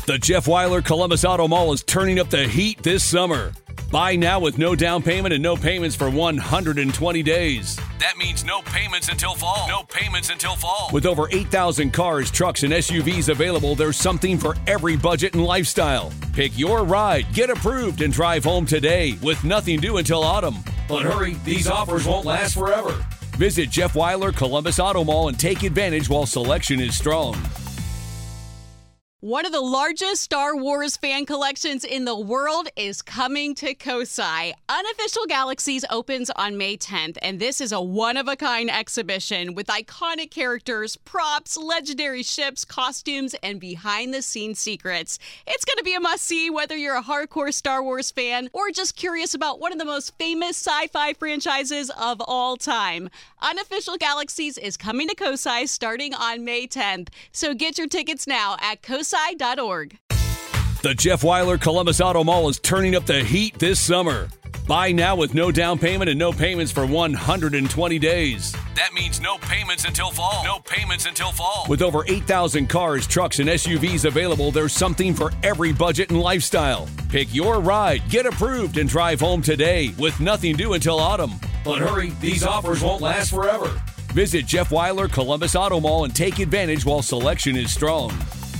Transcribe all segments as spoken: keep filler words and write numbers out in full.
The Jeff Weiler Columbus Auto Mall is turning up the heat this summer. Buy now with no down payment and no payments for one hundred twenty days. That means no payments until fall. No payments until fall. With over eight thousand cars, trucks, and S U Vs available, there's something for every budget and lifestyle. Pick your ride, get approved, and drive home today with nothing due until autumn. But hurry, these offers won't last forever. Visit Jeff Weiler Columbus Auto Mall and take advantage while selection is strong. One of the largest Star Wars fan collections in the world is coming to Kosai. Unofficial Galaxies opens on May tenth, and this is a one-of-a-kind exhibition with iconic characters, props, legendary ships, costumes, and behind-the-scenes secrets. It's going to be a must-see whether you're a hardcore Star Wars fan or just curious about one of the most famous sci-fi franchises of all time. Unofficial Galaxies is coming to Kosai starting on May tenth, so get your tickets now at kosai dot org. The Jeff Weiler Columbus Auto Mall is turning up the heat this summer. Buy now with no down payment and no payments for one hundred twenty days. That means no payments until fall. No payments until fall. With over eight thousand cars, trucks, and S U Vs available, there's something for every budget and lifestyle. Pick your ride, get approved, and drive home today with nothing due until autumn. But hurry, these offers won't last forever. Visit Jeff Weiler Columbus Auto Mall and take advantage while selection is strong.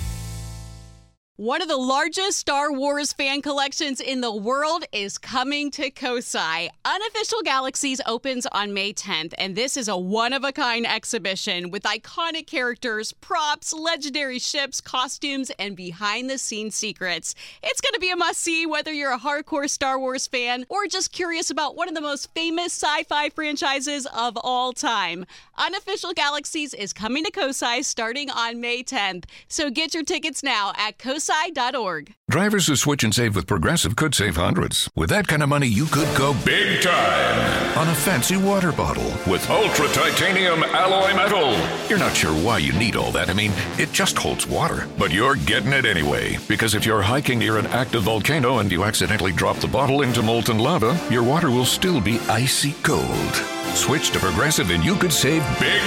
One of the largest Star Wars fan collections in the world is coming to Kosai. Unofficial Galaxies opens on May tenth, and this is a one-of-a-kind exhibition with iconic characters, props, legendary ships, costumes, and behind-the-scenes secrets. It's going to be a must-see whether you're a hardcore Star Wars fan or just curious about one of the most famous sci-fi franchises of all time. Unofficial Galaxies is coming to Kosai starting on May tenth, so get your tickets now at kosai dot org. Drivers who switch and save with Progressive could save hundreds. With that kind of money, you could go big time on a fancy water bottle with ultra titanium alloy metal. You're not sure why you need all that. I mean, it just holds water. But you're getting it anyway. Because if you're hiking near an active volcano and you accidentally drop the bottle into molten lava, your water will still be icy cold. Switch to Progressive and you could save big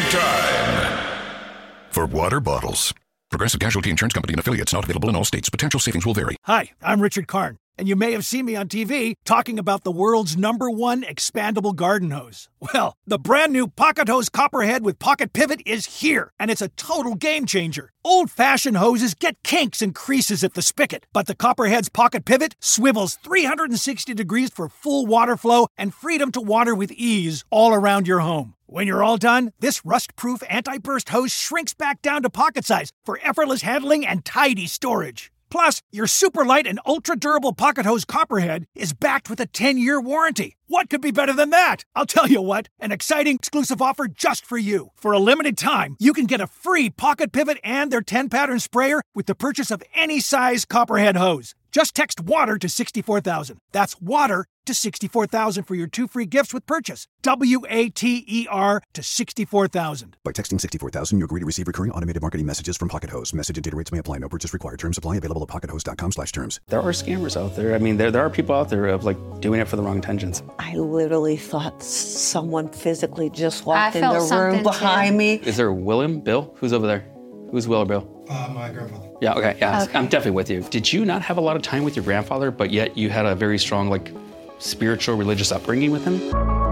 time for water bottles. Progressive Casualty Insurance Company and affiliates, not available in all states. Potential savings will vary. Hi, I'm Richard Karn, and you may have seen me on T V talking about the world's number one expandable garden hose. Well, the brand new Pocket Hose Copperhead with Pocket Pivot is here, and it's a total game changer. Old-fashioned hoses get kinks and creases at the spigot, but the Copperhead's Pocket Pivot swivels three hundred sixty degrees for full water flow and freedom to water with ease all around your home. When you're all done, this rust-proof anti-burst hose shrinks back down to pocket size for effortless handling and tidy storage. Plus, your super light and ultra-durable Pocket Hose Copperhead is backed with a ten-year warranty. What could be better than that? I'll tell you what, an exciting exclusive offer just for you. For a limited time, you can get a free Pocket Pivot and their ten-pattern sprayer with the purchase of any size Copperhead hose. Just text WATER to sixty-four thousand. That's WATER to sixty-four thousand for your two free gifts with purchase. W A T E R to sixty-four thousand. By texting sixty-four thousand, you agree to receive recurring automated marketing messages from Pocket Hose. Message and data rates may apply. No purchase required. Terms apply. Available at pockethose.com slash terms. There are scammers out there. I mean, there, there are people out there of like doing it for the wrong intentions. I literally thought someone physically just walked I in the room behind too. me. Is there William, Bill? Who's over there? Who's Will or Bill? Uh, my grandfather. Yeah, okay, yeah, Okay. I'm definitely with you. Did you not have a lot of time with your grandfather, but yet you had a very strong, like, spiritual, religious upbringing with him?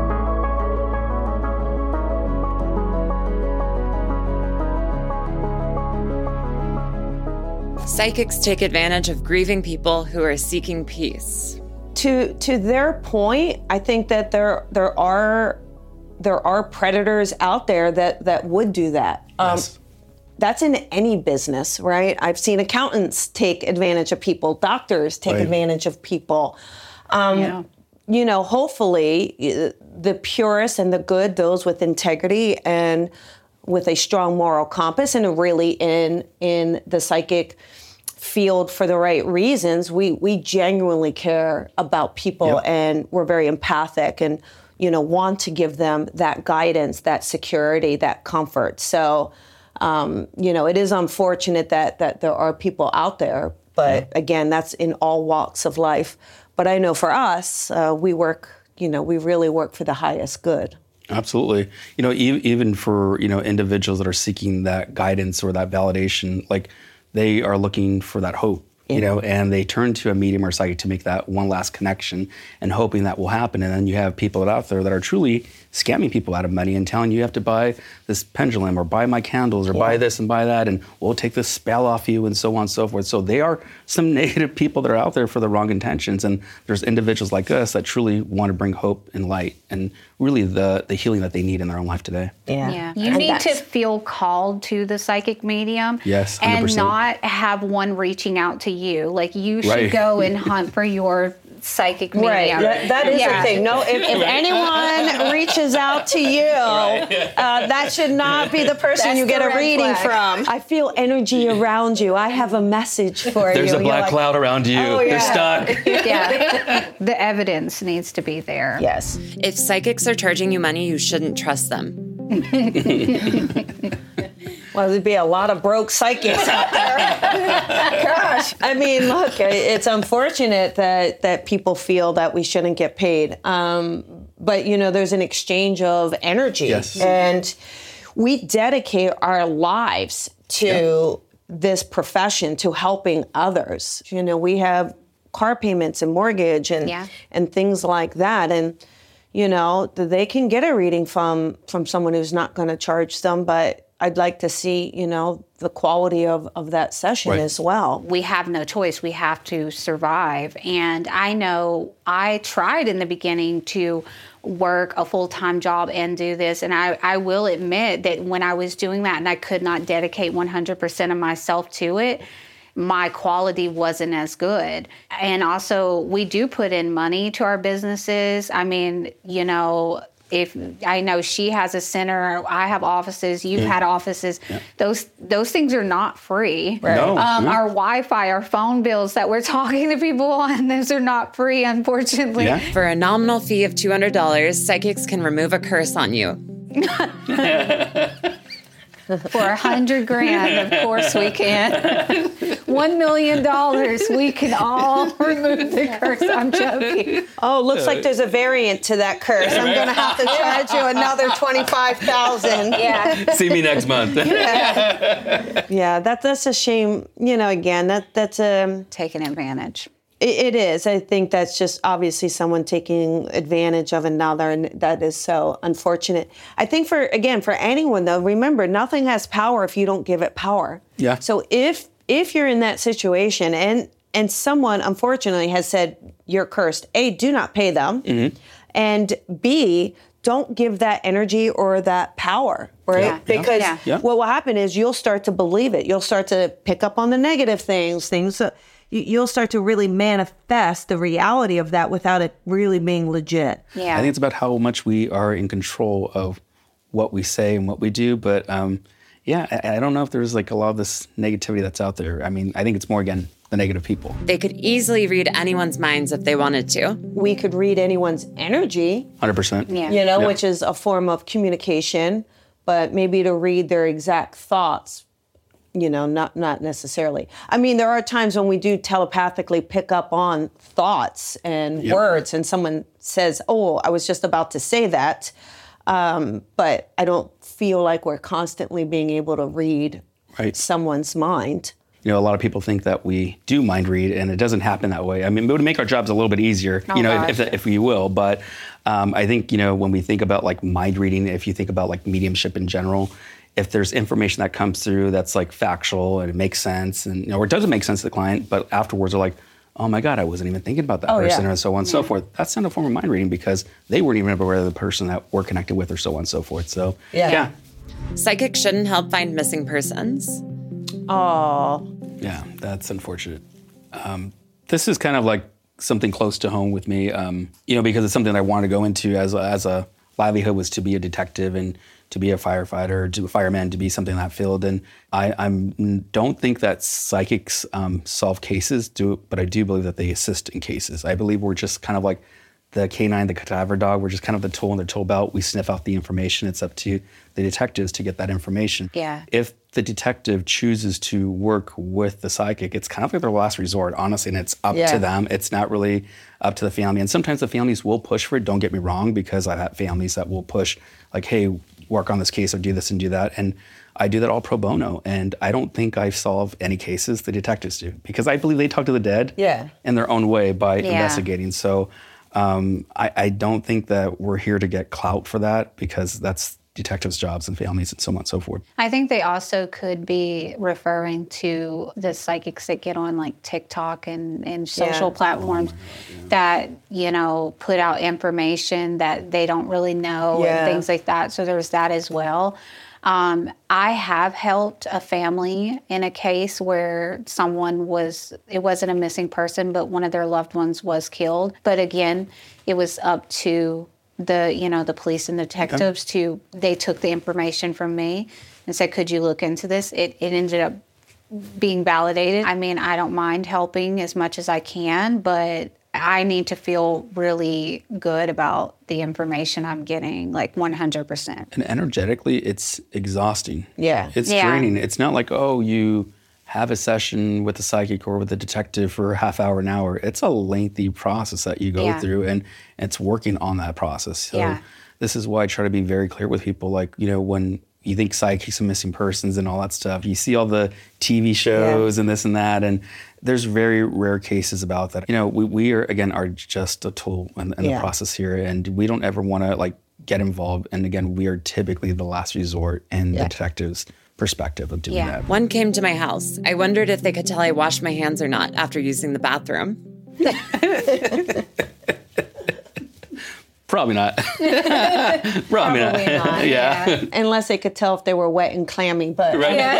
Psychics take advantage of grieving people who are seeking peace. To to their point, I think that there there are there are predators out there that that would do that. Um, Yes. That's in any business, right? I've seen accountants take advantage of people, doctors take Right. advantage of people. Um, Yeah. You know, hopefully uh, the purists and the good, those with integrity and with a strong moral compass and really in in the psychic field for the right reasons, we we genuinely care about people Yep. and we're very empathic and, you know, want to give them that guidance, that security, that comfort. So, um, you know, it is unfortunate that that there are people out there, but Yeah. again, that's in all walks of life. But I know for us, uh, we work, you know, we really work for the highest good. Absolutely. You know, e- even for, you know, individuals that are seeking that guidance or that validation, like they are looking for that hope. Yeah. You know, and they turn to a medium or psychic to make that one last connection and hoping that will happen. And then you have people out there that are truly scamming people out of money and telling you you have to buy this pendulum or buy my candles or yeah. buy this and buy that and we'll take this spell off you and so on and so forth. So they are some negative people that are out there for the wrong intentions. And there's individuals like us that truly want to bring hope and light and really the, the healing that they need in their own life today. Yeah. yeah. You and need to feel called to the psychic medium. Yes, one hundred percent. And not have one reaching out to you. Like you should right. go and hunt for your psychic medium. Right, that, that is yeah. the thing. No, if, if anyone reaches out to you, right. uh, that should not be the person That's you get a reading flag. from. I feel energy around you. I have a message for There's you. There's a black like, cloud around you. Oh, yeah. They're stuck. Yeah. The evidence needs to be there. Yes. If psychics are charging you money, you shouldn't trust them. Well, there'd be a lot of broke psychics out there. Gosh. I mean, look, it's unfortunate that, that people feel that we shouldn't get paid. Um, but, you know, there's an exchange of energy. Yes. And we dedicate our lives to yeah. this profession, to helping others. You know, we have car payments and mortgage and yeah. and things like that. And, you know, they can get a reading from, from someone who's not going to charge them, but I'd like to see, you know, the quality of, of that session right. as well. We have no choice. We have to survive. And I know I tried in the beginning to work a full-time job and do this. And I, I will admit that when I was doing that and I could not dedicate one hundred percent of myself to it, my quality wasn't as good. And also, we do put in money to our businesses. I mean, you know, if I know she has a center, I have offices, you've yeah. had offices, yeah. those those things are not free. Right. No. Um, yeah. Our Wi-Fi, our phone bills that we're talking to people on, those are not free, unfortunately. Yeah. For a nominal fee of two hundred dollars, psychics can remove a curse on you. For a hundred grand, of course we can. One million dollars, we can all remove the curse. I'm joking. Oh, looks like there's a variant to that curse. I'm going to have to charge you another twenty-five thousand dollars. Yeah. See me next month. yeah, yeah that, that's a shame. You know, again, that that's a... Um, taking advantage. It is. I think that's just obviously someone taking advantage of another, and that is so unfortunate. I think for, again, for anyone, though, remember, nothing has power if you don't give it power. Yeah. So if if you're in that situation and and someone, unfortunately, has said, you're cursed, A, do not pay them, mm-hmm. and B, don't give that energy or that power, right? Yeah. Because yeah. Yeah. what will happen is you'll start to believe it. You'll start to pick up on the negative things, things that... You'll start to really manifest the reality of that without it really being legit. Yeah. I think it's about how much we are in control of what we say and what we do. But um, yeah, I, I don't know if there's like a lot of this negativity that's out there. I mean, I think it's more, again, the negative people. They could easily read anyone's minds if they wanted to. We could read anyone's energy. one hundred percent. Yeah. You know, yeah. which is a form of communication, but maybe to read their exact thoughts. You know, not not necessarily. I mean, there are times when we do telepathically pick up on thoughts and yep. words, and someone says, oh, I was just about to say that. Um, but I don't feel like we're constantly being able to read right. someone's mind. You know, a lot of people think that we do mind read, and it doesn't happen that way. I mean, it would make our jobs a little bit easier, oh, you know, gosh. if, if, if we will. But um, I think, you know, when we think about like mind reading, if you think about like mediumship in general, if there's information that comes through that's like factual and it makes sense, and you know, or it doesn't make sense to the client, but afterwards they're like, oh my God, I wasn't even thinking about that oh, person, yeah. and so on and yeah. so forth. That's not a form of mind reading because they weren't even aware of the person that we're connected with, or so on and so forth. So yeah. yeah. Psychics shouldn't help find missing persons. Oh. Yeah, that's unfortunate. Um, this is kind of like something close to home with me, um, you know, because it's something that I wanted to go into as a, as a livelihood, was to be a detective and to be a firefighter, to a fireman, to be something in that field. And I I'm, don't think that psychics um, solve cases, do, but I do believe that they assist in cases. I believe we're just kind of like the canine, the cadaver dog. We're just kind of the tool in their tool belt. We sniff out the information. It's up to the detectives to get that information. Yeah. If the detective chooses to work with the psychic, it's kind of like their last resort, honestly, and it's up yeah. to them. It's not really up to the family. And sometimes the families will push for it, don't get me wrong, because I've had families that will push, like, hey, work on this case or do this and do that. And I do that all pro bono. And I don't think I've solved any cases the detectives do, because I believe they talk to the dead yeah. in their own way by Yeah. investigating. So um, I, I don't think that we're here to get clout for that, because that's detectives' jobs and families and so on and so forth. I think they also could be referring to the psychics that get on like TikTok and, and social Yeah. platforms that, you know, put out information that they don't really know Yeah. and things like that. So there's that as well. Um, I have helped a family in a case where someone was, it wasn't a missing person, but one of their loved ones was killed. But again, it was up to the, you know, the police and the detectives to, they took the information from me and said, could you look into this? It, it ended up being validated. I mean, I don't mind helping as much as I can, but I need to feel really good about the information I'm getting, like one hundred percent. And energetically, it's exhausting. Yeah. It's Yeah. draining. It's not like, oh, you have a session with a psychic or with a detective for a half hour, an hour. It's a lengthy process that you go Yeah. through, and it's working on that process. So Yeah. this is why I try to be very clear with people. Like, you know, when you think psychics and missing persons and all that stuff, you see all the T V shows and this and that, and there's very rare cases about that. You know, we, we are, again, are just a tool in, in Yeah. the process here, and we don't ever want to, like, get involved. And again, we are typically the last resort in Yeah. the detective's perspective of doing Yeah. that. One came to my house. I wondered if they could tell I washed my hands or not after using the bathroom. Probably not. Probably, Probably not. not. yeah. Unless they could tell if they were wet and clammy. But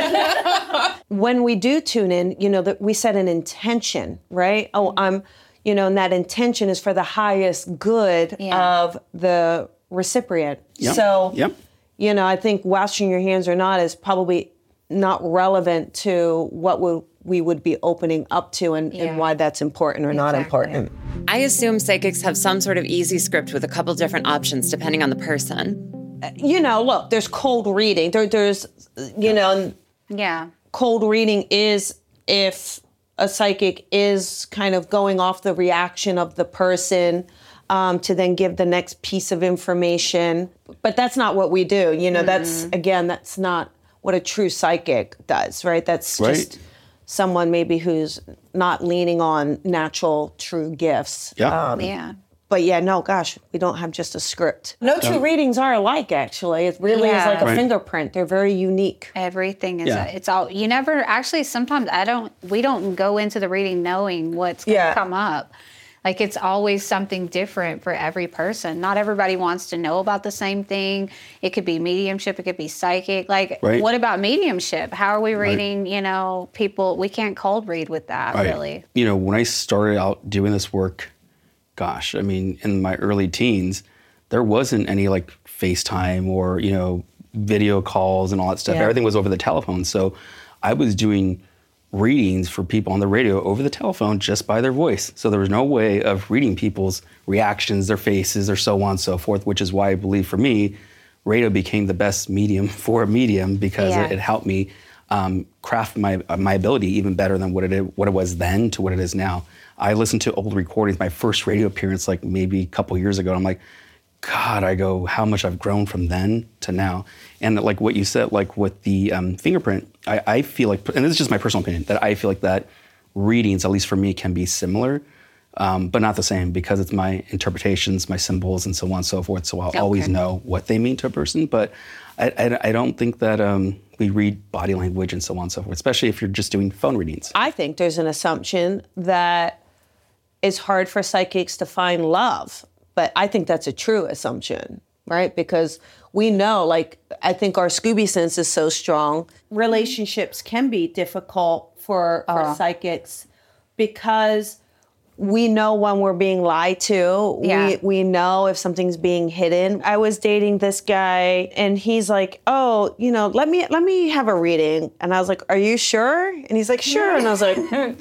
Right. when we do tune in, you know, that we set an intention, right? Oh, I'm, you know, and that intention is for the highest good Yeah. of the recipient. Yep. So, Yep. you know, I think washing your hands or not is probably not relevant to what we, we would be opening up to and, Yeah. and why that's important or not Exactly. important. I assume psychics have some sort of easy script with a couple different options depending on the person. You know, look, there's cold reading. There, there's, you know, Yeah. cold reading is if a psychic is kind of going off the reaction of the person um, to then give the next piece of information. But that's not what we do. You know, that's, again, that's not what a true psychic does, right? That's Right. just someone maybe who's not leaning on natural, true gifts. Yeah. Um, Yeah. But yeah, no, gosh, we don't have just a script. No two readings are alike, actually. It really is Yeah. like a Right. fingerprint. They're very unique. Everything is, Yeah. it's all, you never, actually, sometimes I don't, we don't go into the reading knowing what's going to Yeah. come up. Like, it's always something different for every person. Not everybody wants to know about the same thing. It could be mediumship, it could be psychic. Like, Right. what about mediumship? How are we reading, you know, people? We can't cold read with that, Right. really. You know, when I started out doing this work, gosh, I mean, in my early teens, there wasn't any like FaceTime or, you know, video calls and all that stuff. Yeah. Everything was over the telephone. So I was doing readings for people on the radio over the telephone just by their voice. So there was no way of reading people's reactions, their faces, or so on and so forth, which is why I believe for me, radio became the best medium for a medium, because Yeah. it, it helped me um, craft my uh, my ability even better than what it what it was then to what it is now. I listened to old recordings, my first radio appearance, like maybe a couple years ago. And I'm like, God, I go, how much I've grown from then to now. And like what you said, like with the um, fingerprint, I, I feel like, and this is just my personal opinion, that I feel like that readings, at least for me, can be similar, um, but not the same, because it's my interpretations, my symbols, and so on and so forth. So I'll Okay. always know what they mean to a person. But I, I, I don't think that um, we read body language and so on and so forth, especially if you're just doing phone readings. I think there's an assumption that it's hard for psychics to find love, but I think that's a true assumption, right? Because we know, like, I think our Scooby sense is so strong. Relationships can be difficult for, for psychics because we know when we're being lied to. Yeah. We we know if something's being hidden. I was dating this guy and he's like, "Oh, you know, let me let me have a reading." And I was like, "Are you sure?" And he's like, "Sure." And I was like,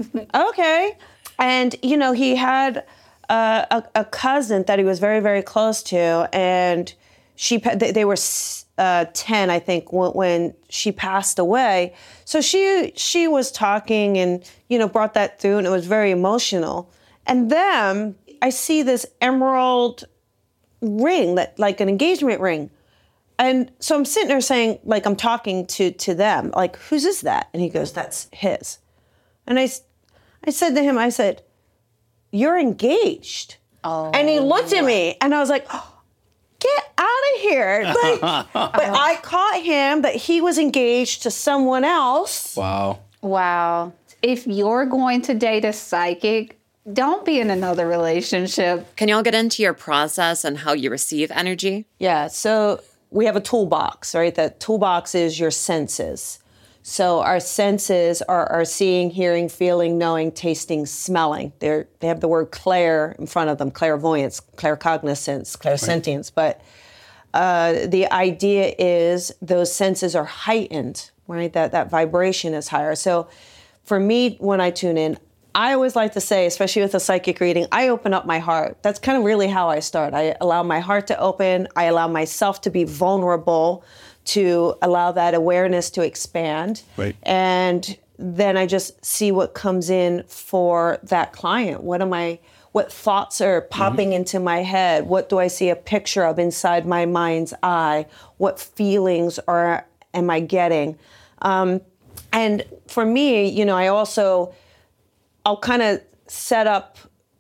"Okay." And you know, he had uh, a, a cousin that he was very very close to, and she they, they were uh, ten, I think, when, when she passed away. So she she was talking and you know brought that through, and it was very emotional. And then I see this emerald ring, that like an engagement ring. And so I'm sitting there saying, like, I'm talking to, to them, like, whose is that? And he goes, that's his. And I, I said to him, I said, you're engaged. Oh. And he looked at me and I was like, oh, get out of here. Like, but I caught him that he was engaged to someone else. Wow. Wow. If you're going to date a psychic, don't be in another relationship. Can y'all get into your process and how you receive energy? Yeah, so we have a toolbox, right? That toolbox is your senses. So our senses are, are seeing, hearing, feeling, knowing, tasting, smelling. They're, they have the word clair in front of them, clairvoyance, claircognizance, clairsentience. Right. But uh, the idea is those senses are heightened, right? That, that vibration is higher. So for me, when I tune in, I always like to say, especially with a psychic reading, I open up my heart. That's kind of really how I start. I allow my heart to open. I allow myself to be vulnerable, to allow that awareness to expand. Right. And then I just see what comes in for that client. What am I, what thoughts are popping mm-hmm. into my head? What do I see a picture of inside my mind's eye? What feelings are, am I getting? Um, and for me, you know, I also, I'll kind of set up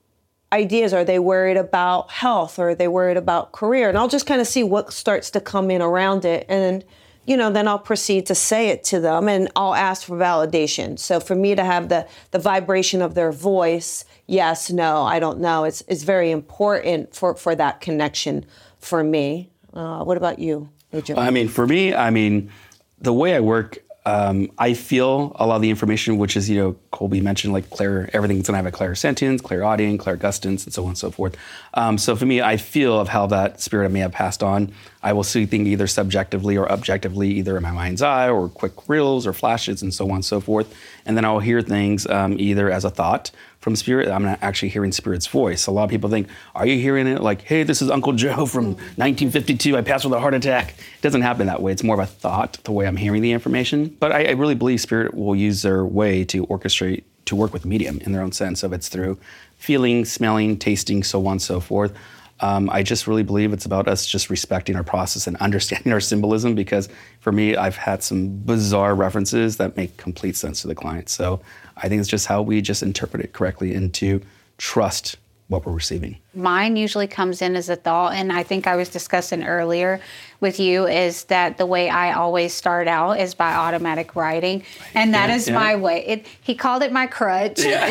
ideas. Are they worried about health, or are they worried about career? And I'll just kind of see what starts to come in around it. And, you know, then I'll proceed to say it to them, and I'll ask for validation. So for me to have the, the vibration of their voice, yes, no, I don't know, it's, it's very important for, for that connection for me. Uh, what about you, Adrian? I mean, for me, I mean, the way I work, Um, I feel a lot of the information, which is, you know, Colby mentioned, like clair, everything's going to have a clairsentience, clairaudient, clairgustance, and so on and so forth. Um, so for me, I feel of how that spirit may have passed on. I will see things either subjectively or objectively, either in my mind's eye or quick reels or flashes and so on and so forth. And then I'll hear things um, either as a thought from spirit. I'm not actually hearing spirit's voice. A lot of people think, are you hearing it like, hey, this is Uncle Joe from nineteen fifty-two. I passed with a heart attack. It doesn't happen that way. It's more of a thought, the way I'm hearing the information. But I, I really believe spirit will use their way to orchestrate, to work with the medium in their own sense of it's through feeling, smelling, tasting, so on and so forth. Um, I just really believe it's about us just respecting our process and understanding our symbolism, because for me, I've had some bizarre references that make complete sense to the client. So I think it's just how we just interpret it correctly and to trust what we're receiving. Mine usually comes in as a thought, and I think I was discussing earlier with you is that the way I always start out is by automatic writing, and that yeah, is yeah. my way. It, he called it my crutch. Yeah.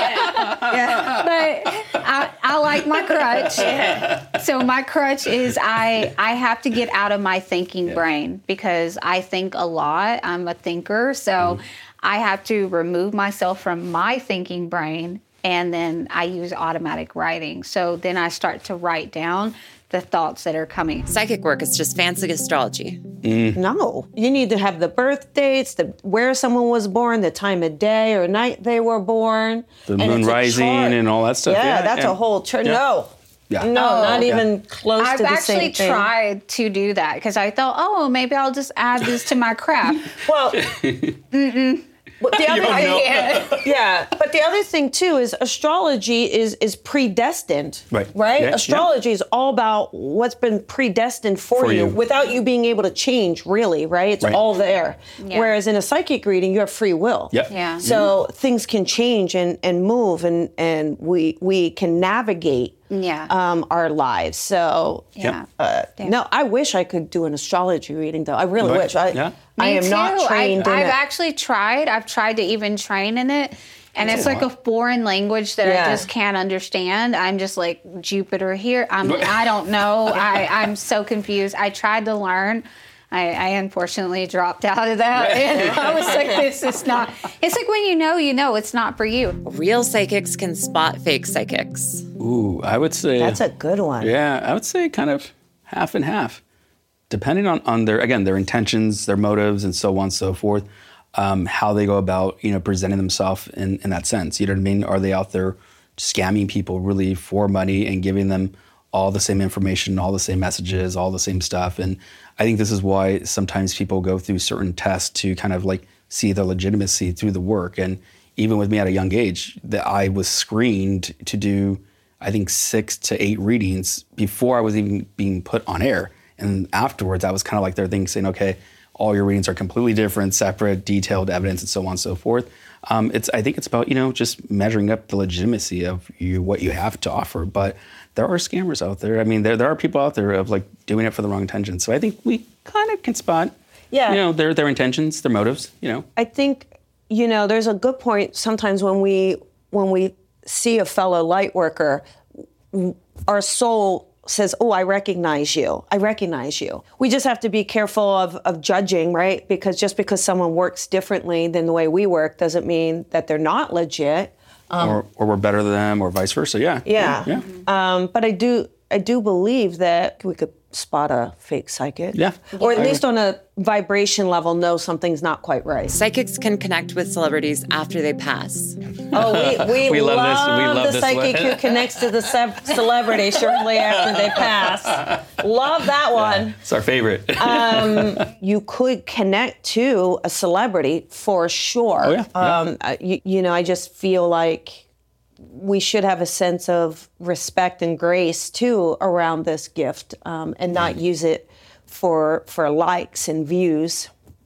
yeah. yeah. But I, I like my crutch. Yeah. So my crutch is I, I have to get out of my thinking yeah. brain, because I think a lot. I'm a thinker, so mm. I have to remove myself from my thinking brain, and then I use automatic writing. So then I start to write down the thoughts that are coming. Psychic work is just fancy astrology. Mm. No, you need to have the birth dates, the where someone was born, the time of day or night they were born. The moon rising and all that stuff. Yeah, yeah that's yeah. a whole chart. Yeah. No. Yeah. No, oh, not yeah. even close I've to the same thing. I've actually tried to do that, because I thought, oh, maybe I'll just add this to my craft. Well, mm-mm. But the other thing, yeah, but the other thing too is astrology is is predestined, right? Right? Yeah, astrology yeah. is all about what's been predestined for, for you, you without you being able to change. Really, right? It's right. all there. Yeah. Whereas in a psychic reading, you have free will. Yeah. yeah. So mm-hmm. things can change and and move, and and we we can navigate. Yeah. Um, our lives. So, yeah. Uh, yeah. No, I wish I could do an astrology reading, though. I really right. wish. I, yeah. I am too. not trained I've, in I've it. actually tried. I've tried to even train in it. And it's like a foreign language that yeah. I just can't understand. I'm just like, Jupiter here. I'm, I don't know. I, I'm so confused. I tried to learn. I, I unfortunately dropped out of that. And I was like, this is not, it's like when you know, you know, it's not for you. Real psychics can spot fake psychics. Ooh, I would say. That's a good one. Yeah, I would say kind of half and half, depending on, on their, again, their intentions, their motives, and so on and so forth, um, how they go about, you know, presenting themselves in, in that sense. You know what I mean? Are they out there scamming people really for money and giving them all the same information, all the same messages, all the same stuff? And I think this is why sometimes people go through certain tests to kind of like see the legitimacy through the work. And even with me at a young age, that I was screened to do, I think, six to eight readings before I was even being put on air. And afterwards, that was kind of like their thing saying, okay, all your readings are completely different, separate, detailed evidence, and so on and so forth. Um, it's I think it's about, you know, just measuring up the legitimacy of you, what you have to offer. But there are scammers out there. I mean, there there are people out there of like doing it for the wrong intentions. So I think we kind of can spot, Yeah. you know, their their intentions, their motives, you know. I think, you know, there's a good point sometimes when we when we see a fellow light worker, our soul says, oh, I recognize you. I recognize you. We just have to be careful of, of judging, right? Because just because someone works differently than the way we work doesn't mean that they're not legit. Um, or, or we're better than them, or vice versa. Yeah. Yeah. Yeah. Um, but I do I do believe that we could spot a fake psychic. Yeah. Or at least on a vibration level, know something's not quite right. Psychics can connect with celebrities after they pass. Oh, we, we, We love love, this- we love the this psychic one. who connects to the ce- celebrity shortly after they pass. Love that one. It's our favorite. You could connect to a celebrity for sure. Oh, yeah, yeah. Um, uh, you, you know, I just feel like we should have a sense of respect and grace too around this gift, um, and not use it for for likes and views.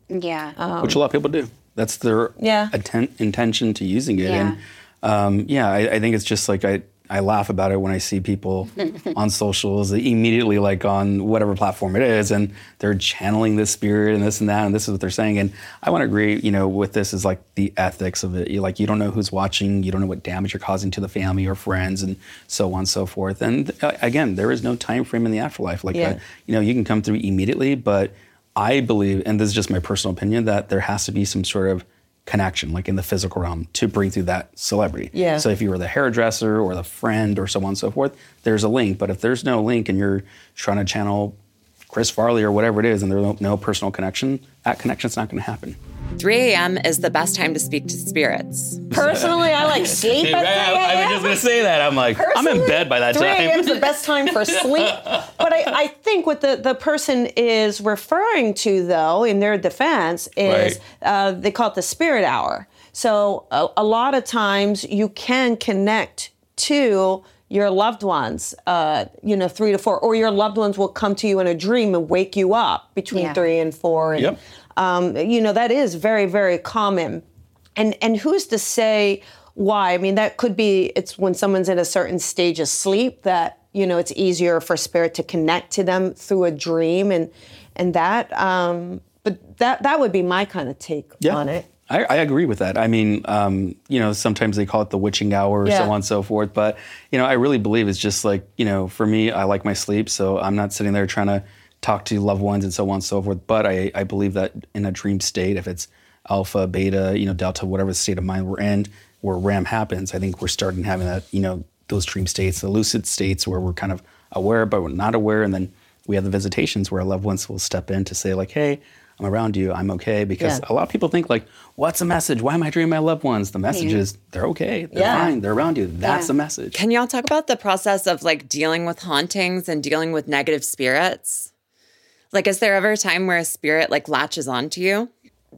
Yeah. Which a lot of people do. That's their Yeah. atten- intention to using it. Yeah. And um, yeah, I, I think it's just like I, I laugh about it when I see people on socials immediately like on whatever platform it is, and they're channeling this spirit and this and that, and this is what they're saying. And I want to agree, you know, with this is like the ethics of it. You like you don't know who's watching, you don't know what damage you're causing to the family or friends, and so on and so forth. And uh, again, there is no time frame in the afterlife. Like Yeah. uh, you know, you can come through immediately, but I believe, and this is just my personal opinion, that there has to be some sort of connection, like in the physical realm, to bring through that celebrity. Yeah. So if you were the hairdresser or the friend or so on and so forth, there's a link. But if there's no link and you're trying to channel Chris Farley or whatever it is, and there's no, no personal connection, that connection's not going to happen. three a.m. is the best time to speak to spirits. Personally, I like sleep at three I was just going to say that. I'm like, I'm in bed by that three a.m. is time. the best time for sleep. But I, I think what the, the person is referring to, though, in their defense, is Right. uh, they call it the spirit hour. So a, a lot of times you can connect to your loved ones, uh, you know, three to four, or your loved ones will come to you in a dream and wake you up between Yeah. three and four. And, Yep. um, you know, that is very, very common. And and who's to say why? I mean, that could be, it's when someone's in a certain stage of sleep that, you know, it's easier for spirit to connect to them through a dream and and that. Um, but that that would be my kind of take Yeah. on it. I, I agree with that. I mean, um, you know, sometimes they call it the witching hour or Yeah. so on and so forth. But, you know, I really believe it's just like, you know, for me, I like my sleep. So I'm not sitting there trying to talk to loved ones and so on and so forth. But I, I believe that in a dream state, if it's alpha, beta, you know, delta, whatever state of mind we're in, where R E M happens, I think we're starting having that, you know, those dream states, the lucid states where we're kind of aware, but we're not aware. And then we have the visitations where our loved ones will step in to say like, hey, I'm around you, I'm okay. Because Yeah. a lot of people think like, what's the message? Why am I dreaming my loved ones? The message is they're okay, they're Yeah. fine, they're around you. That's Yeah. the message. Can y'all talk about the process of like dealing with hauntings and dealing with negative spirits? Like, is there ever a time where a spirit like latches onto you?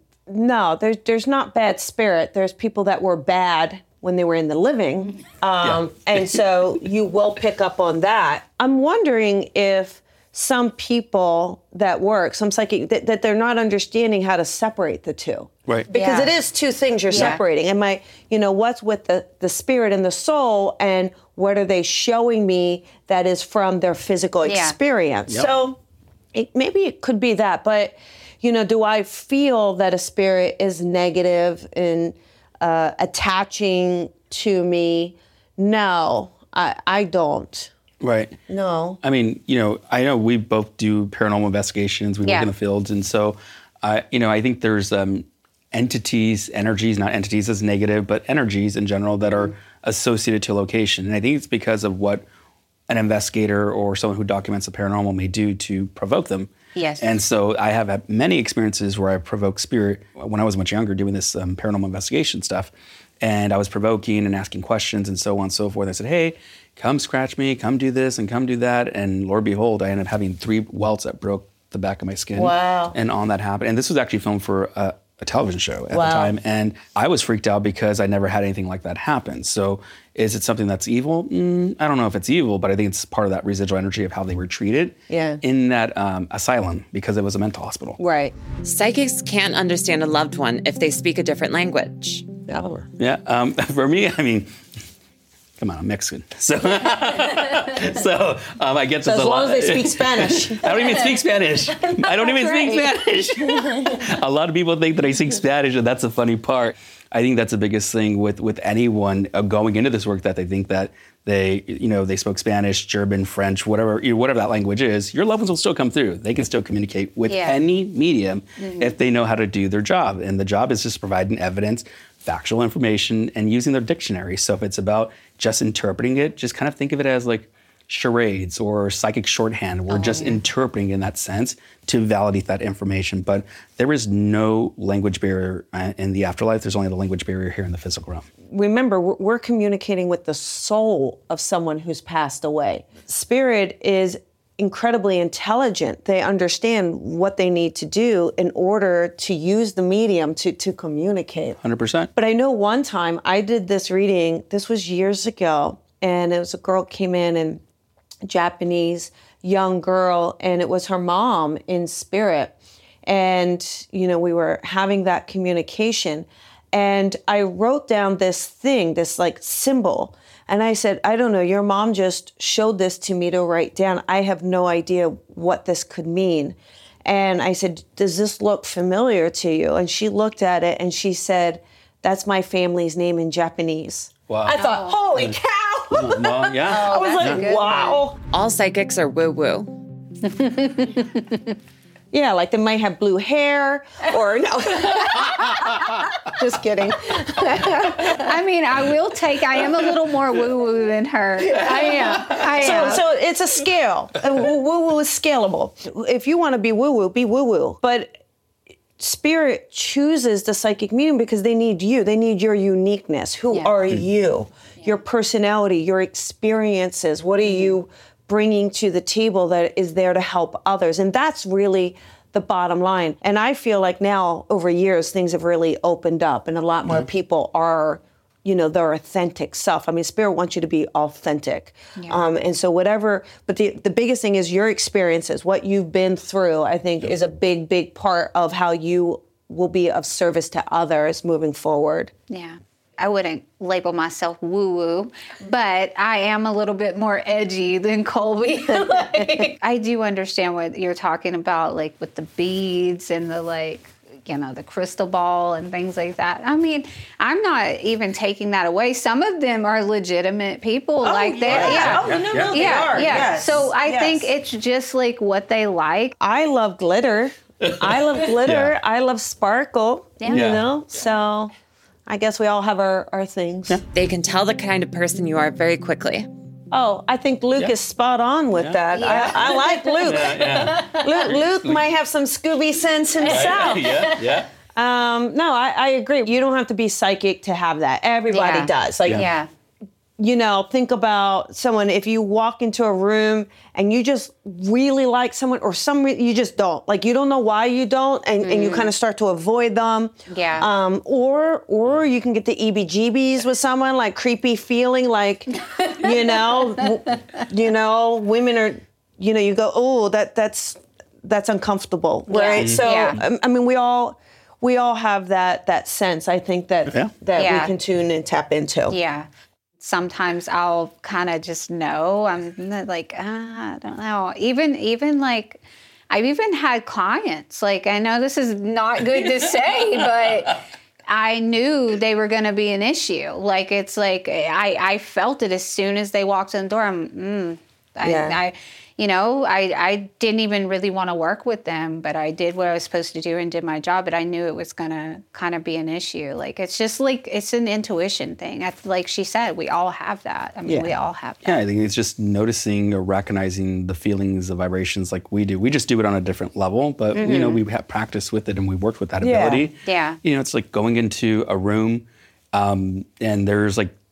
No, there's there's not bad spirit. There's people that were bad when they were in the living, um, and so you will pick up on that. I'm wondering if some people that work, some psychic, that, that they're not understanding how to separate the two. Right. Because Yeah. it is two things you're Yeah. separating. Am I, you know, what's with the, the spirit and the soul, and what are they showing me that is from their physical Yeah. experience? Yep. So it, maybe it could be that, but, you know, do I feel that a spirit is negative and uh, attaching to me? No, I, I don't. Right. No. I mean, you know, I know we both do paranormal investigations. We Yeah. work in the fields, and so, I, you know, I think there's um, entities, energies, not entities as negative, but energies in general that are associated to a location. And I think it's because of what an investigator or someone who documents the paranormal may do to provoke them. Yes. And so I have had many experiences where I provoke spirit when I was much younger doing this um, paranormal investigation stuff. And I was provoking and asking questions and so on and so forth. I said, hey, come scratch me, come do this and come do that. And Lord behold, I ended up having three welts that broke the back of my skin. Wow. And on that happened. And this was actually filmed for a, a television show at Wow. the time. And I was freaked out because I never had anything like that happen. So is it something that's evil? Mm, I don't know if it's evil, but I think it's part of that residual energy of how they were treated Yeah. in that um, asylum because it was a mental hospital. Right. Psychics can't understand a loved one if they speak a different language. Yeah, um, for me, I mean, come on, I'm Mexican. So, so um, I get So this as a long lot. as they speak Spanish. I don't even speak Spanish. I don't even speak Spanish. A lot of people think that I speak Spanish, and that's the funny part. I think that's the biggest thing with, with anyone uh, going into this work, that they think that they, you know, they spoke Spanish, German, French, whatever, you know, whatever that language is. Your loved ones will still come through. They can still communicate with Yeah. any medium Mhm. if they know how to do their job. And the job is just providing evidence, factual information, and using their dictionary. So if it's about just interpreting it, just kind of think of it as like charades or psychic shorthand. We're just interpreting in that sense to validate that information. But there is no language barrier uh, in the afterlife. There's only the language barrier here in the physical realm. Remember, we're we're communicating with the soul of someone who's passed away. Spirit is incredibly intelligent. They understand what they need to do in order to use the medium to, to communicate. one hundred percent. But I know one time I did this reading, this was years ago, and it was a girl came in and Japanese young girl, and it was her mom in spirit. And, you know, we were having that communication. And I wrote down this thing, this like symbol. And I said, I don't know, your mom just showed this to me to write down. I have no idea what this could mean. And I said, does this look familiar to you? And she looked at it and she said, that's my family's name in Japanese. Wow. I thought, holy cow! Well, yeah. I was like, wow. All psychics are woo-woo. Yeah, like they might have blue hair or no. Just kidding. I mean, I will take, I am a little more woo-woo than her. I am. I So, am. so it's a scale. Uh, Woo-woo is scalable. If you want to be woo-woo, be woo-woo. But spirit chooses the psychic medium because they need you. They need your uniqueness. Who Yeah. are you? Your personality, your experiences. What are you bringing to the table that is there to help others? And that's really the bottom line. And I feel like now, over years, things have really opened up and a lot more people are, you know, their authentic self. I mean, Spirit wants you to be authentic. Yeah. Um, and so whatever, but the, the biggest thing is your experiences, what you've been through, I think is a big, big part of how you will be of service to others moving forward. Yeah. I wouldn't label myself woo-woo, but I am a little bit more edgy than Colby. Like, I do understand what you're talking about, like with the beads and the like, you know, the crystal ball and things like that. I mean, I'm not even taking that away. Some of them are legitimate people like that. yeah. Yeah. Oh, no, no, they yeah, are. yeah. Yes. So I Yes. think it's just like what they like. I love glitter. I love glitter. Yeah. I love sparkle, Yeah. you Yeah. know? So I guess we all have our, our things. They can tell the kind of person you are very quickly. Oh, I think Luke Yeah. is spot on with that. I, I like Luke. Luke. Luke might have some Scooby sense himself. yeah, yeah. Um, no, I, I agree. You don't have to be psychic to have that. Everybody Yeah. does. Like, Yeah. you know, think about someone, if you walk into a room and you just really like someone or some re- you just don't. Like, you don't know why you don't, and, and you kind of start to avoid them. Yeah. Um, or or you can get the E B G Bs with someone, like creepy feeling, like, you know, w- you know, women are, you know, you go, oh, that that's that's uncomfortable, right? So, Yeah. um, I mean, we all we all have that that sense. I think that Yeah. that Yeah. we can tune and tap into. Yeah. Sometimes I'll kind of just know. I'm not like, ah, I don't know. Even, even like, I've even had clients, like, I know this is not good to say, but I knew they were going to be an issue. Like, it's like, I, I felt it as soon as they walked in the door. I'm, mm, I, Yeah. I, you know, I, I didn't even really want to work with them, but I did what I was supposed to do and did my job, but I knew it was going to kind of be an issue. Like, it's just like, it's an intuition thing. I, like she said, we all have that. I mean, Yeah. we all have that. Yeah, I think it's just noticing or recognizing the feelings, the vibrations like we do. We just do it on a different level, but you know, we have practiced with it and we worked with that Yeah. ability. Yeah. You know, it's like going into a room um, and there's like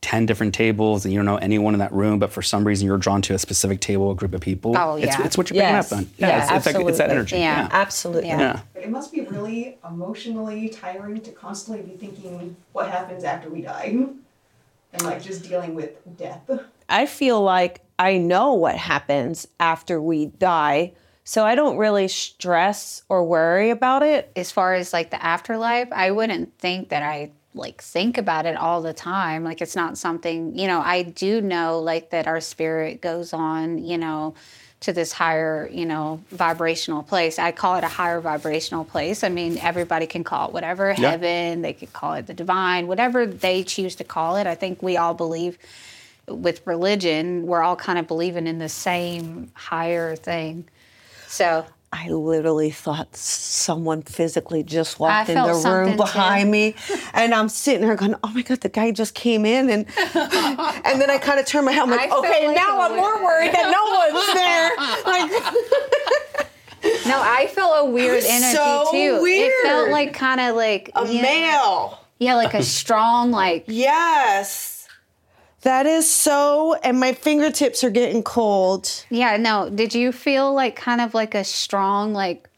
ten different tables and you don't know anyone in that room, but for some reason you're drawn to a specific table, a group of people. Oh, yeah. It's, it's what you're Yes. picking up on. Yeah, Yeah, it's, it's, that, absolutely. it's that energy. Yeah. Yeah. Absolutely. Yeah. Yeah. It must be really emotionally tiring to constantly be thinking what happens after we die and like just dealing with death. I feel like I know what happens after we die, so I don't really stress or worry about it. As far as like the afterlife, I wouldn't think that I like think about it all the time. Like it's not something, you know, I do know like that our spirit goes on, you know, to this higher, you know, vibrational place. I call it a higher vibrational place. I mean, everybody can call it whatever, Yeah. heaven, they could call it the divine, whatever they choose to call it. I think we all believe with religion, we're all kind of believing in the same higher thing. So I literally thought someone physically just walked I in the felt something, room behind too. me, and I'm sitting here going, "Oh my God, the guy just came in," and and then I kind of turned my head, I'm like, I felt "Okay, like now a I'm more worried that no one's there." Like, no, I felt a weird was energy so too. weird. It felt like kind of like a yeah, male. Yeah, like a strong like. Yes. That is so, and my fingertips are getting cold. Yeah, no. Did you feel like kind of like a strong like?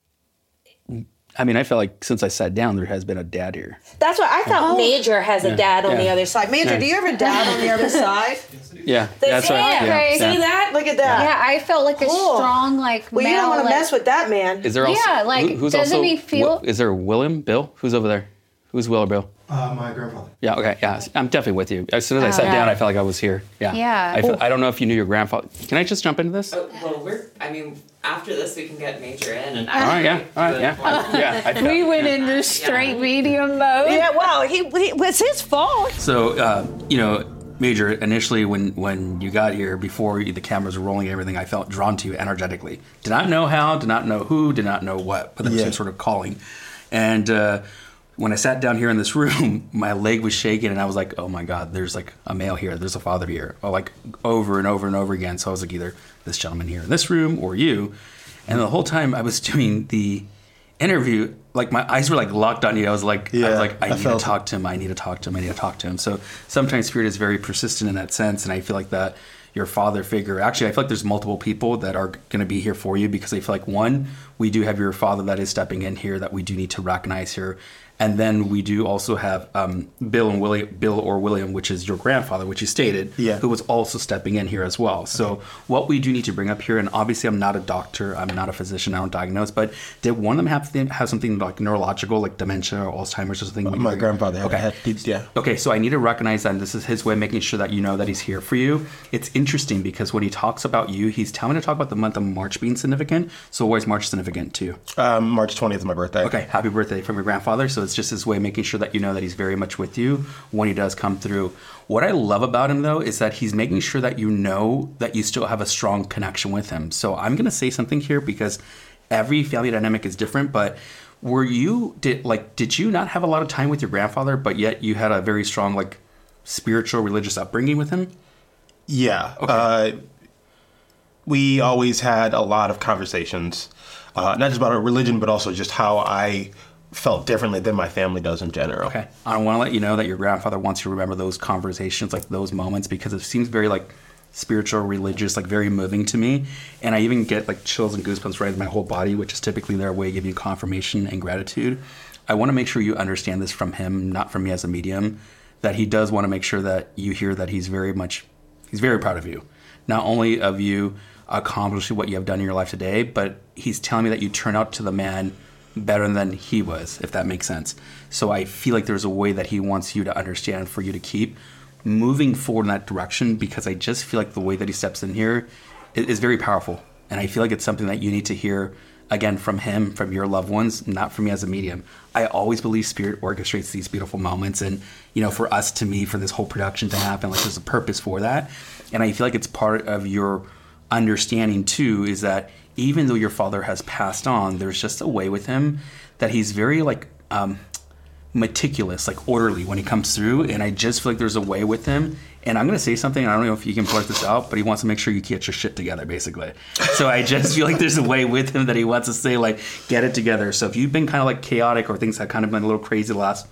I mean, I felt like since I sat down, there has been a dad here. That's what I thought. Major has a dad on Yeah. the other side. Major, Yeah. do you have a dad on the other side? Yeah, that's See right. that? Yeah, Okay. yeah. See that? Look at that. Yeah, I felt like a Cool. strong like. Well, you male, don't want to like, mess with that man. Is there also Yeah, like, who- who's doesn't also, he feel- Wi- Is there William, Bill? Who's over there? Who's Will or Bill? Uh, my grandfather. Yeah, okay, yeah. I'm definitely with you. As soon as I sat yeah. down, I felt like I was here. Yeah. Yeah. I, feel, I don't know if you knew your grandfather. Can I just jump into this? Oh, well, we're, I mean, after this, we can get Major in and All right, yeah, all right, yeah. yeah I felt- We went into straight medium mode. Yeah, well, he, he it was his fault. So, uh, you know, Major, initially when, when you got here, before the cameras were rolling and everything, I felt drawn to you energetically. Did not know how, did not know who, did not know what, but there was Yeah. some sort of calling. And uh, when I sat down here in this room, my leg was shaking and I was like, oh my God, there's like a male here, there's a father here. Or like over and over and over again. So I was like, either this gentleman here in this room or you. And the whole time I was doing the interview, like my eyes were like locked on you. I was like, I Yeah, was like, I, I need to felt talk to him. I need to talk to him. I need to talk to him. So sometimes spirit is very persistent in that sense. And I feel like that your father figure, actually, I feel like there's multiple people that are going to be here for you because I feel like one, we do have your father that is stepping in here that we do need to recognize here. And then we do also have um, Bill and William, Bill or William, which is your grandfather, which you stated, Yeah. who was also stepping in here as well. So what we do need to bring up here, and obviously I'm not a doctor, I'm not a physician, I don't diagnose, but did one of them have to have something like neurological, like dementia or Alzheimer's or something? My grandfather had, Okay. had yeah. Okay, so I need to recognize that, and this is his way of making sure that you know that he's here for you. It's interesting because when he talks about you, he's telling me to talk about the month of March being significant. So why is March significant too? Um, March twentieth is my birthday. Okay, happy birthday from your grandfather. So it's just his way of making sure that you know that he's very much with you when he does come through. What I love about him, though, is that he's making sure that you know that you still have a strong connection with him. So I'm going to say something here because every family dynamic is different, but were you, did like, did you not have a lot of time with your grandfather, but yet you had a very strong, like, spiritual, religious upbringing with him? Yeah. Okay. Uh, we always had a lot of conversations, uh, not just about our religion, but also just how I felt differently than my family does in general. Okay. I want to let you know that your grandfather wants you to remember those conversations, like those moments, because it seems very, like, spiritual, religious, like very moving to me. And I even get like chills and goosebumps right in my whole body, which is typically their way of giving you confirmation and gratitude. I want to make sure you understand this from him, not from me as a medium, that he does want to make sure that you hear that he's very much, he's very proud of you. Not only of you accomplishing what you have done in your life today, but he's telling me that you turn out to the man better than he was, if that makes sense. So I feel like there's a way that he wants you to understand for you to keep moving forward in that direction, because I just feel like the way that he steps in here is very powerful. And I feel like it's something that you need to hear, again, from him, from your loved ones, not from me as a medium. I always believe spirit orchestrates these beautiful moments. And, you know, for us, to me, for this whole production to happen, like there's a purpose for that. And I feel like it's part of your understanding, too, is that even though your father has passed on, there's just a way with him that he's very, like, um, meticulous, like orderly when he comes through, and I just feel like there's a way with him. And I'm gonna say something, I don't know if you can blurt this out, but he wants to make sure you get your shit together, basically. So I just feel like there's a way with him that he wants to say, like, get it together. So if you've been kind of like chaotic, or things have kind of been a little crazy the last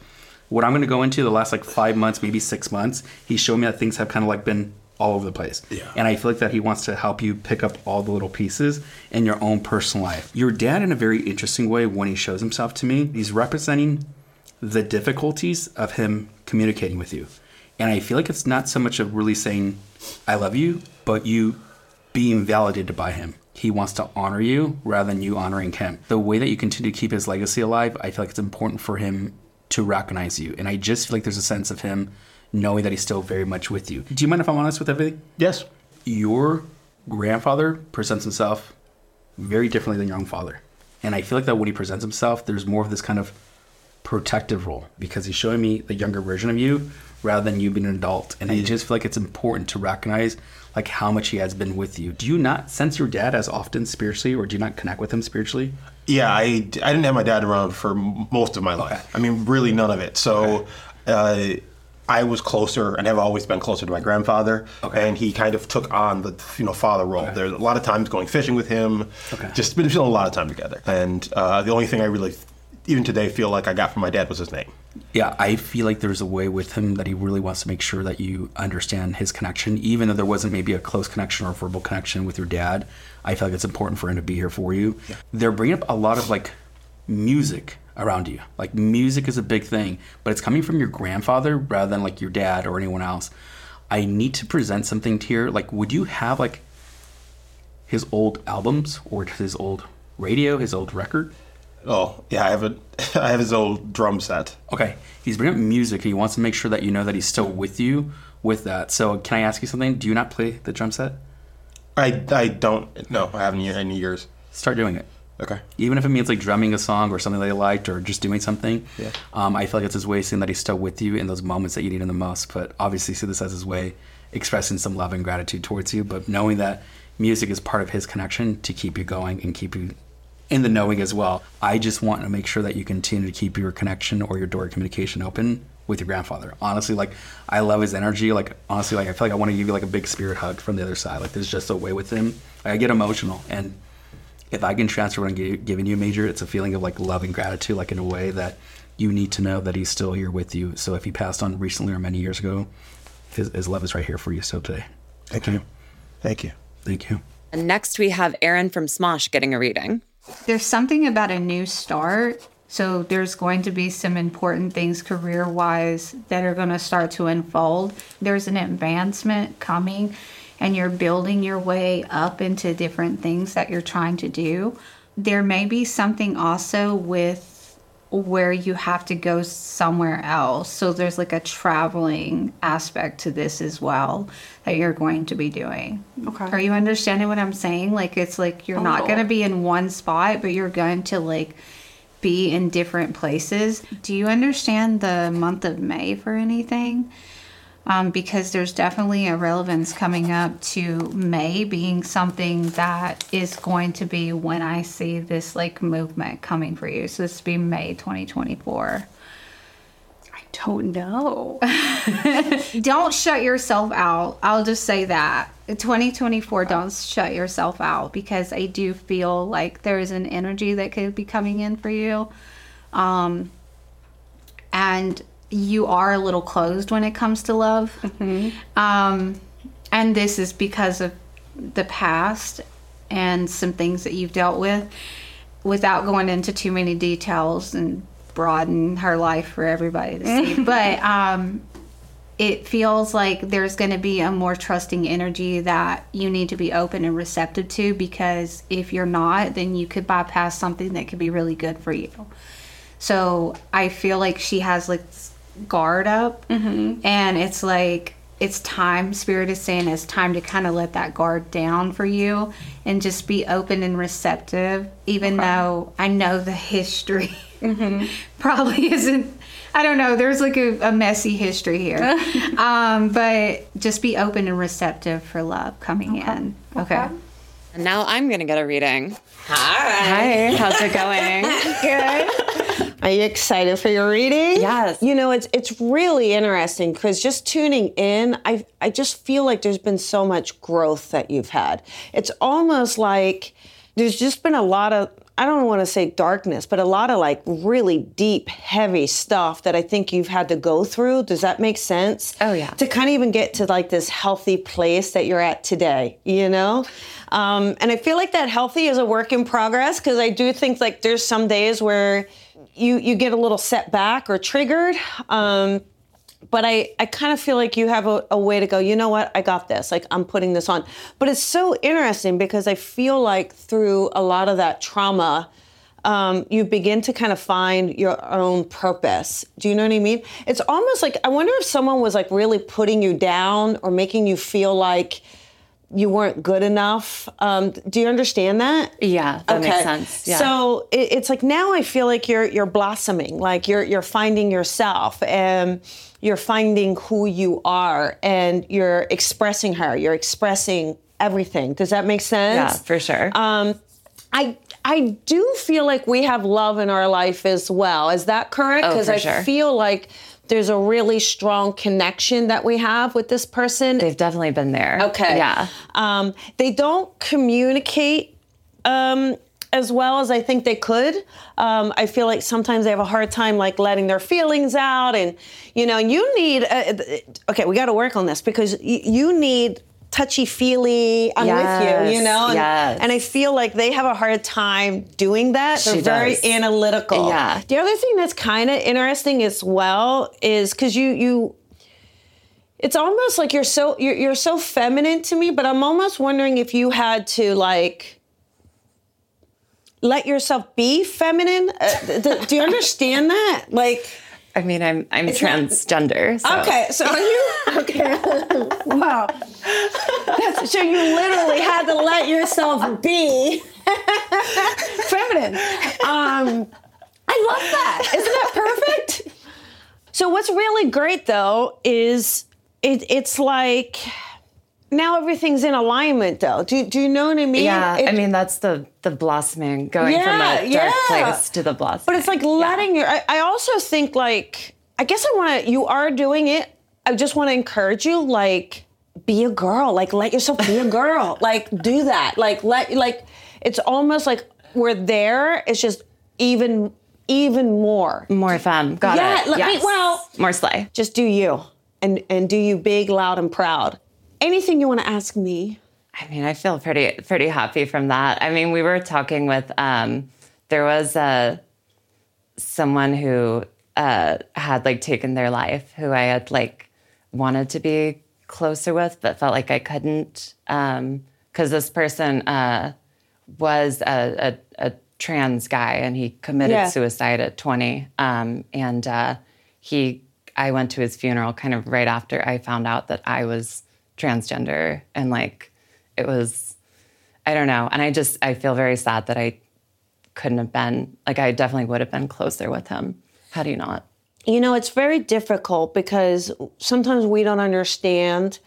what I'm going to go into the last like five months, maybe six months, he's showing me that things have kind of like been all over the place. Yeah. And I feel like that he wants to help you pick up all the little pieces in your own personal life. Your dad, in a very interesting way, when he shows himself to me, he's representing the difficulties of him communicating with you. And I feel like it's not so much of really saying, I love you, but you being validated by him. He wants to honor you rather than you honoring him. The way that you continue to keep his legacy alive, I feel like it's important for him to recognize you. And I just feel like there's a sense of him knowing that he's still very much with you. Do you mind if I'm honest with everything? Yes. Your grandfather presents himself very differently than your own father. And I feel like that when he presents himself, there's more of this kind of protective role because he's showing me the younger version of you rather than you being an adult. And I just feel like it's important to recognize like how much he has been with you. Do you not sense your dad as often spiritually, or do you not connect with him spiritually? Yeah, I, I didn't have my dad around for most of my life. Okay. I mean, really none of it. So okay. uh, I was closer and have always been closer to my grandfather. Okay. And he kind of took on the you know father role. Okay. There's a lot of times going fishing with him. Okay. Just been spending a lot of time together. And uh, the only thing I really, even today, feel like I got from my dad was his name. Yeah, I feel like there's a way with him that he really wants to make sure that you understand his connection, even though there wasn't maybe a close connection or a verbal connection with your dad. I feel like it's important for him to be here for you. Yeah. They're bringing up a lot of like music around you. Like music is a big thing, but it's coming from your grandfather rather than like your dad or anyone else. I need to present something here. Like, would you have like his old albums or his old radio, his old record? Oh, yeah, I have a, I have his old drum set. Okay. He's bringing up music. He wants to make sure that you know that he's still with you with that. So can I ask you something? Do you not play the drum set? I, I don't. No, I haven't in any years. Start doing it. Okay. Even if it means like drumming a song or something that he liked or just doing something. Yeah. Um, I feel like it's his way of saying that he's still with you in those moments that you need him the most. But obviously see this as his way expressing some love and gratitude towards you. But knowing that music is part of his connection to keep you going and keep you in the knowing as well. I just want to make sure that you continue to keep your connection or your door of communication open with your grandfather. Honestly, like, I love his energy. Like, honestly, like, I feel like I want to give you like a big spirit hug from the other side. Like, there's just a way with him. Like, I get emotional, and if I can transfer what I'm gi- giving you, Major, it's a feeling of like love and gratitude, like in a way that you need to know that he's still here with you. So if he passed on recently or many years ago, his, his love is right here for you still today. Thank you. Thank you. Thank you. And next we have Erin from Smosh getting a reading. There's something about a new start. So there's going to be some important things career-wise that are going to start to unfold. There's an advancement coming, and you're building your way up into different things that you're trying to do. There may be something also with where you have to go somewhere else. So there's like a traveling aspect to this as well that you're going to be doing. Okay. Are you understanding what I'm saying? Like, it's like you're A not little. going to be in one spot, but you're going to like be in different places. Do you understand the month of May for anything? Um, because there's definitely a relevance coming up to May being something that is going to be when I see this like movement coming for you. So this would be May twenty twenty-four. I don't know. Don't shut yourself out. I'll just say that. twenty twenty-four, don't shut yourself out, because I do feel like there is an energy that could be coming in for you. Um, and you are a little closed when it comes to love. Mm-hmm. Um, and this is because of the past and some things that you've dealt with, without going into too many details and broaden her life for everybody to see. But um, it feels like there's going to be a more trusting energy that you need to be open and receptive to, because if you're not, then you could bypass something that could be really good for you. So I feel like she has like guard up, mm-hmm. and it's like it's time. Spirit is saying it's time to kind of let that guard down for you and just be open and receptive, even okay. though I know the history mm-hmm. probably isn't, I don't know, there's like a, a messy history here. um, but just be open and receptive for love coming okay. in. Okay. okay. And now I'm going to get a reading. Hi. Hi. How's it going? Good. Are you excited for your reading? Yes. You know, it's it's really interesting because just tuning in, I I just feel like there's been so much growth that you've had. It's almost like there's just been a lot of I don't want to say darkness, but a lot of like really deep, heavy stuff that I think you've had to go through. Does that make sense? Oh, yeah. To kind of even get to like this healthy place that you're at today, you know? Um, and I feel like that healthy is a work in progress, because I do think like there's some days where you, you get a little setback or triggered. Um, But I, I kind of feel like you have a, a way to go, you know what, I got this, like I'm putting this on. But it's so interesting because I feel like through a lot of that trauma, um, you begin to kind of find your own purpose. Do you know what I mean? It's almost like, I wonder if someone was like really putting you down or making you feel like you weren't good enough. Um, do you understand that? Yeah, that okay. makes sense. Yeah. So it, it's like now I feel like you're you're blossoming, like you're you're finding yourself and you're finding who you are and you're expressing her. You're expressing everything. Does that make sense? Yeah, for sure. Um, I I do feel like we have love in our life as well. Is that correct? Oh, for I sure. feel like there's a really strong connection that we have with this person. They've definitely been there. Okay. Yeah. Um, they don't communicate um, as well as I think they could. Um, I feel like sometimes they have a hard time like letting their feelings out, and you know, you need. Uh, okay, we got to work on this because y- you need touchy-feely. I'm yes, with you, you know? And, yes. and I feel like they have a hard time doing that. They're She very does. analytical. Yeah. The other thing that's kind of interesting as well is because you you. It's almost like you're so you're, you're so feminine to me, but I'm almost wondering if you had to like let yourself be feminine. Uh, th- do you understand that? Like, I mean, I'm I'm It's transgender. So. okay, so are you okay? Wow. That's, so you literally had to let yourself be feminine. Um, I love that. Isn't that perfect? So what's really great though is it, it's like now everything's in alignment though. Do, do you know what I mean? Yeah, It- I mean that's the the blossoming, going Yeah, from a dark yeah. place to the blossoming. But it's like letting your, I, I also think like, I guess I want to, you are doing it. I just want to encourage you, like, be a girl. Like, let yourself be a girl. Like, do that. Like, let, like, it's almost like we're there. It's just even, even more. More femme. Got yeah, it. let Yes. me, well, more slay. just do you and, and do you big, loud, and proud. Anything you want to ask me? I mean, I feel pretty pretty happy from that. I mean, we were talking with um, there was uh, someone who uh, had like taken their life, who I had like wanted to be closer with, but felt like I couldn't, because um, this person uh, was a, a, a trans guy and he committed Yeah. suicide at twenty, um, and uh, he. I went to his funeral kind of right after I found out that I was transgender, and like. It was, I don't know. And I just, I feel very sad that I couldn't have been, like I definitely would have been closer with him. How do you not? You know, it's very difficult because sometimes we don't understand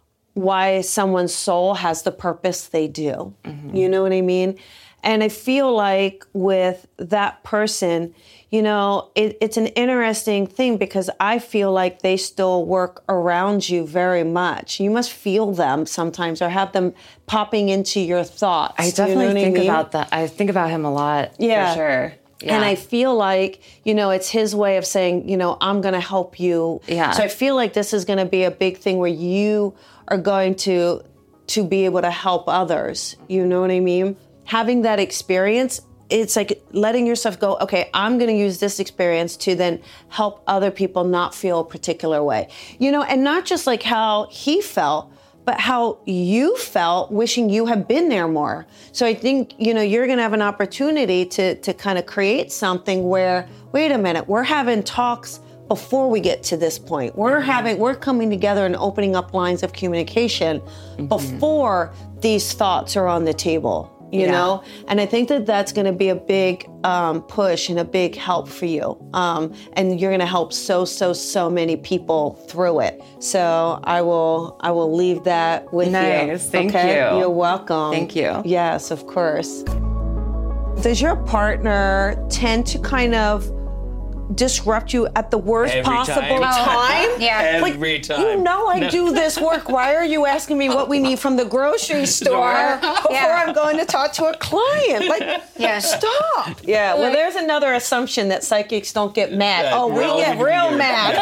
why someone's soul has the purpose they do. Mm-hmm. You know what I mean? And I feel like with that person, you know, it, it's an interesting thing because I feel like they still work around you very much. You must feel them sometimes or have them popping into your thoughts. I Do you definitely know what think I mean? about that. I think about him a lot, Yeah. for sure. Yeah. And I feel like, you know, it's his way of saying, you know, I'm going to help you. Yeah. So I feel like this is going to be a big thing where you are going to to be able to help others. You know what I mean? Having that experience, it's like letting yourself go, okay, I'm going to use this experience to then help other people not feel a particular way. You know, and not just like how he felt, but how you felt wishing you had been there more. So I think, you know, you're going to have an opportunity to to kind of create something where, wait a minute, we're having talks before we get to this point. We're having, we're coming together and opening up lines of communication mm-hmm. before these thoughts are on the table. You Yeah. know, and I think that that's going to be a big um, push and a big help for you. Um, and you're going to help so, so, so many people through it. So I will, I will leave that with you. Nice. Thank okay? you. You're welcome. Thank you. Yes, of course. Does your partner tend to kind of disrupt you at the worst Every possible time. time. Yeah. Every like, time. You know I No. do this work. Why are you asking me what we need from the grocery store before Yeah. I'm going to talk to a client? Like, Yeah. stop. Yeah, well, there's another assumption that psychics don't get mad. Yeah, oh, we well, get we real do. mad.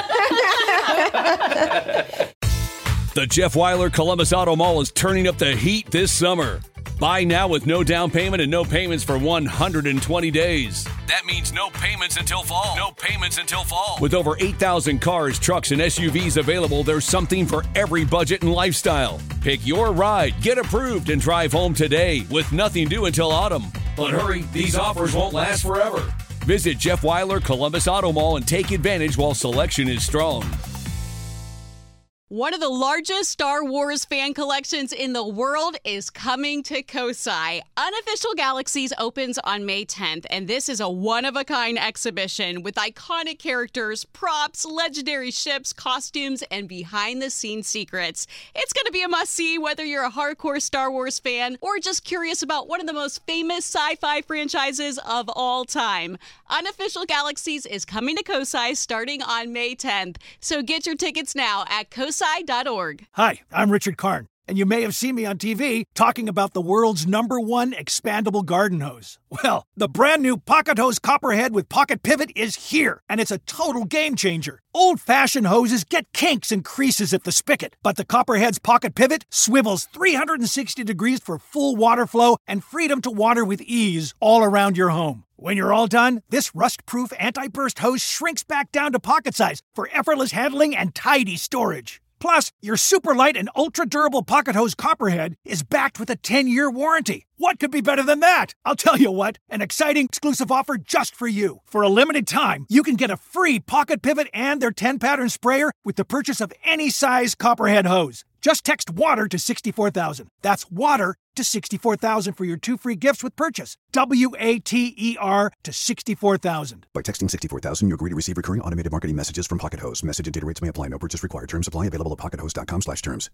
The Jeff Weiler Columbus Auto Mall is turning up the heat this summer. Buy now with no down payment and no payments for one hundred twenty days. That means no payments until fall. No payments until fall. With over eight thousand cars, trucks, and S U Vs available, there's something for every budget and lifestyle. Pick your ride, get approved, and drive home today with nothing due until autumn. But hurry, these offers won't last forever. Visit Jeff Weiler Columbus Auto Mall and take advantage while selection is strong. One of the largest Star Wars fan collections in the world is coming to Kosai. Unofficial Galaxies opens on May tenth, and this is a one-of-a-kind exhibition with iconic characters, props, legendary ships, costumes, and behind-the-scenes secrets. It's going to be a must-see whether you're a hardcore Star Wars fan or just curious about one of the most famous sci-fi franchises of all time. Unofficial Galaxies is coming to Kosai starting on May tenth, so get your tickets now at kosai dot org. Hi, I'm Richard Karn, and you may have seen me on T V talking about the world's number one expandable garden hose. Well, the brand new Pocket Hose Copperhead with Pocket Pivot is here, and it's a total game changer. Old-fashioned hoses get kinks and creases at the spigot, but the Copperhead's Pocket Pivot swivels three hundred sixty degrees for full water flow and freedom to water with ease all around your home. When you're all done, this rust-proof anti-burst hose shrinks back down to pocket size for effortless handling and tidy storage. Plus, your super light and ultra-durable Pocket Hose Copperhead is backed with a ten-year warranty. What could be better than that? I'll tell you what, an exciting exclusive offer just for you. For a limited time, you can get a free Pocket Pivot and their ten-pattern sprayer with the purchase of any size Copperhead hose. Just text WATER to sixty-four thousand. That's WATER to sixty-four thousand for your two free gifts with purchase. W A T E R to sixty-four thousand. By texting sixty-four thousand, you agree to receive recurring automated marketing messages from Pocket Hose. Message and data rates may apply. No purchase required. Terms apply. Available at pocket hose dot com slash terms.